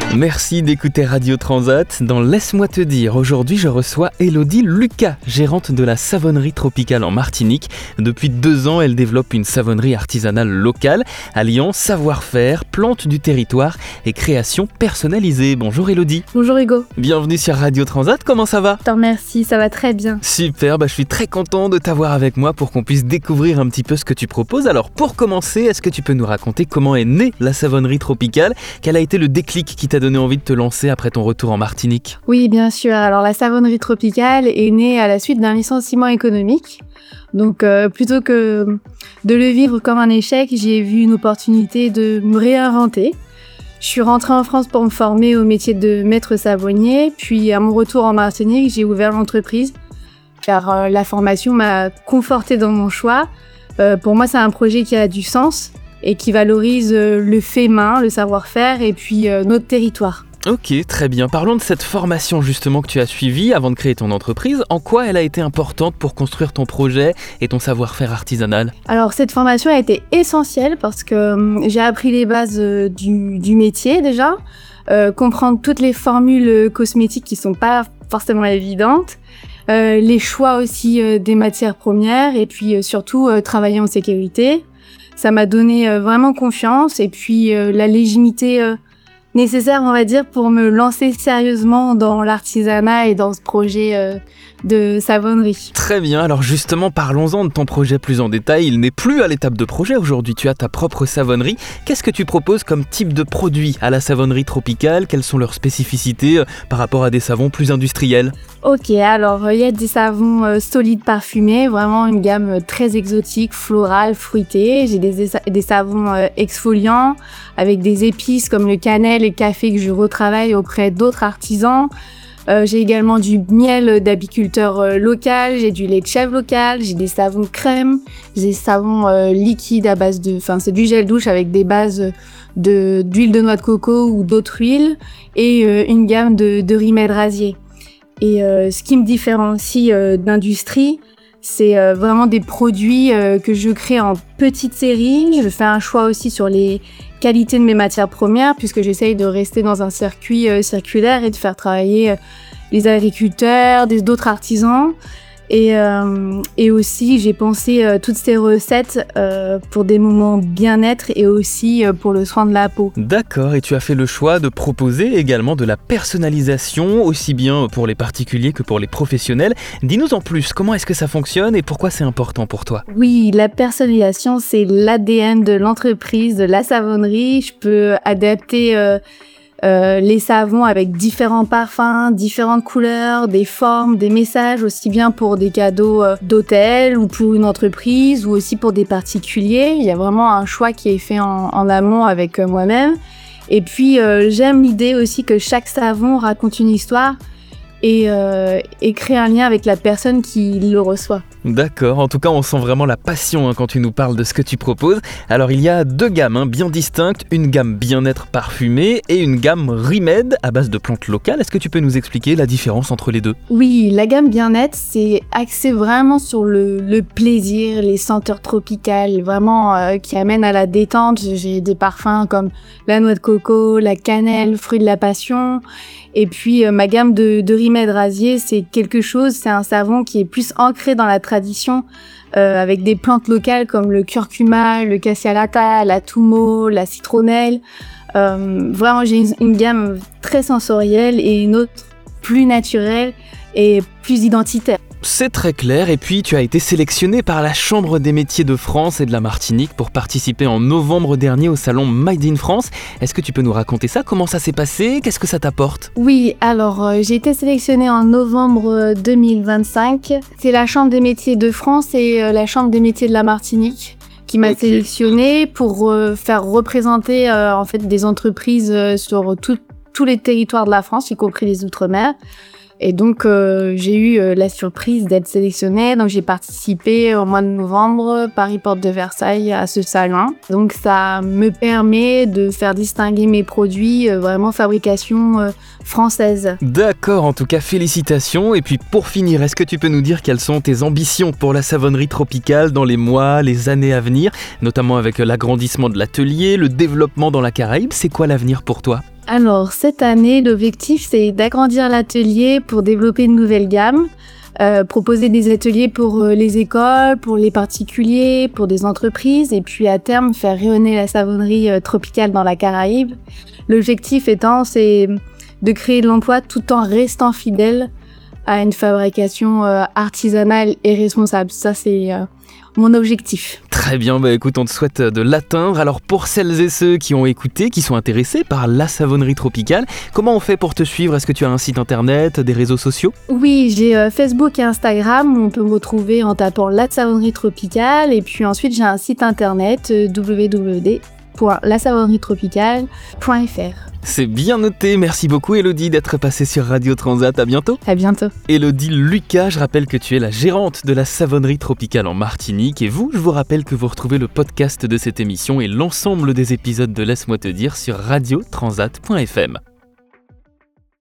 Merci d'écouter Radio Transat. Dans Laisse-moi te dire, aujourd'hui je reçois Élodie Lucas, gérante de la savonnerie tropicale en Martinique. Depuis 2 ans, elle développe une savonnerie artisanale locale, alliant savoir-faire, plantes du territoire et création personnalisée. Bonjour Élodie. Bonjour Hugo. Bienvenue sur Radio Transat, comment ça va ? Je te remercie, ça va très bien. Super, je suis très content de t'avoir avec moi pour qu'on puisse découvrir un petit peu ce que tu proposes. Alors pour commencer, est-ce que tu peux nous raconter comment est née la savonnerie tropicale ? Quel a été le déclic qui t'a donné envie de te lancer après ton retour en Martinique ? Oui, bien sûr. Alors la savonnerie tropicale est née à la suite d'un licenciement économique. Donc plutôt que de le vivre comme un échec, j'ai vu une opportunité de me réinventer. Je suis rentrée en France pour me former au métier de maître savonnier. Puis à mon retour en Martinique, j'ai ouvert l'entreprise car la formation m'a confortée dans mon choix. Pour moi, c'est un projet qui a du sens et qui valorise le fait main, le savoir-faire et puis notre territoire. Ok, très bien. Parlons de cette formation justement que tu as suivie avant de créer ton entreprise. En quoi elle a été importante pour construire ton projet et ton savoir-faire artisanal ? Alors cette formation a été essentielle parce que j'ai appris les bases du métier déjà, comprendre toutes les formules cosmétiques qui sont pas forcément évidentes, les choix aussi des matières premières et puis surtout travailler en sécurité. Ça m'a donné vraiment confiance et puis la légitimité nécessaire, on va dire, pour me lancer sérieusement dans l'artisanat et dans ce projet de savonnerie. Très bien, alors justement, parlons-en de ton projet plus en détail. Il n'est plus à l'étape de projet aujourd'hui, tu as ta propre savonnerie. Qu'est-ce que tu proposes comme type de produit à la savonnerie tropicale ? Quelles sont leurs spécificités par rapport à des savons plus industriels ? Ok, alors il y a des savons solides parfumés, vraiment une gamme très exotique, florale, fruitée. J'ai des savons exfoliants avec des épices comme le cannelle et le café que je retravaille auprès d'autres artisans. J'ai également du miel d'apiculteur local, j'ai du lait de chèvre local, j'ai des savons crème, j'ai des savons liquides à base de... Enfin, c'est du gel douche avec des bases d'huile de noix de coco ou d'autres huiles et une gamme de remèdes rasiers. Et ce qui me différencie d'industrie, c'est vraiment des produits que je crée en petite série. Je fais un choix aussi sur les qualités de mes matières premières puisque j'essaye de rester dans un circuit circulaire et de faire travailler les agriculteurs, d'autres artisans. Et aussi, j'ai pensé toutes ces recettes pour des moments bien-être et aussi pour le soin de la peau. D'accord, et tu as fait le choix de proposer également de la personnalisation, aussi bien pour les particuliers que pour les professionnels. Dis-nous en plus, comment est-ce que ça fonctionne et pourquoi c'est important pour toi ? Oui, la personnalisation, c'est l'ADN de l'entreprise, de la savonnerie. Je peux adapter les savons avec différents parfums, différentes couleurs, des formes, des messages, aussi bien pour des cadeaux d'hôtel ou pour une entreprise ou aussi pour des particuliers. Il y a vraiment un choix qui est fait en amont avec moi-même. Et puis j'aime l'idée aussi que chaque savon raconte une histoire et crée un lien avec la personne qui le reçoit. D'accord, en tout cas on sent vraiment la passion quand tu nous parles de ce que tu proposes. Alors il y a 2 gammes bien distinctes, une gamme bien-être parfumée et une gamme remède à base de plantes locales. Est-ce que tu peux nous expliquer la différence entre les deux ? Oui, la gamme bien-être c'est axé vraiment sur le plaisir, les senteurs tropicales, vraiment qui amènent à la détente. J'ai des parfums comme la noix de coco, la cannelle, fruit de la passion. Et puis ma gamme de remèdes rasiers, c'est un savon qui est plus ancré dans la tradition, avec des plantes locales comme le curcuma, le cassia lata, la tumo, la citronnelle. Vraiment, j'ai une gamme très sensorielle et une autre plus naturelle et plus identitaire. C'est très clair, et puis tu as été sélectionné par la Chambre des métiers de France et de la Martinique pour participer en novembre dernier au salon Made in France. Est-ce que tu peux nous raconter ça ? Comment ça s'est passé ? Qu'est-ce que ça t'apporte ? Oui, alors j'ai été sélectionnée en novembre 2025. C'est la Chambre des métiers de France et la Chambre des métiers de la Martinique qui m'a sélectionnée pour faire représenter en fait des entreprises sur tous les territoires de la France, y compris les Outre-mer. Et donc, j'ai eu la surprise d'être sélectionnée. Donc, j'ai participé au mois de novembre, Paris Porte de Versailles, à ce salon. Donc, ça me permet de faire distinguer mes produits, vraiment fabrication française. D'accord, en tout cas, félicitations. Et puis, pour finir, est-ce que tu peux nous dire quelles sont tes ambitions pour la savonnerie tropicale dans les mois, les années à venir, notamment avec l'agrandissement de l'atelier, le développement dans la Caraïbe? C'est quoi l'avenir pour toi ? Alors, cette année, l'objectif, c'est d'agrandir l'atelier pour développer une nouvelle gamme, proposer des ateliers pour les écoles, pour les particuliers, pour des entreprises, et puis à terme, faire rayonner la savonnerie tropicale dans la Caraïbe. L'objectif étant, c'est de créer de l'emploi tout en restant fidèle à une fabrication artisanale et responsable. Ça, c'est mon objectif. Très bien, écoute, on te souhaite de l'atteindre. Alors pour celles et ceux qui ont écouté, qui sont intéressés par la savonnerie tropicale, comment on fait pour te suivre? Est-ce que tu as un site internet, des réseaux sociaux? Oui, j'ai Facebook et Instagram où on peut me retrouver en tapant la savonnerie tropicale. Et puis ensuite, j'ai un site internet www.lasavonnerietropicale.fr. C'est bien noté, merci beaucoup Élodie d'être passée sur Radio Transat, à bientôt. À bientôt. Élodie Lucas, je rappelle que tu es la gérante de la savonnerie tropicale en Martinique et vous, je vous rappelle que vous retrouvez le podcast de cette émission et l'ensemble des épisodes de Laisse-moi te dire sur radiotransat.fm.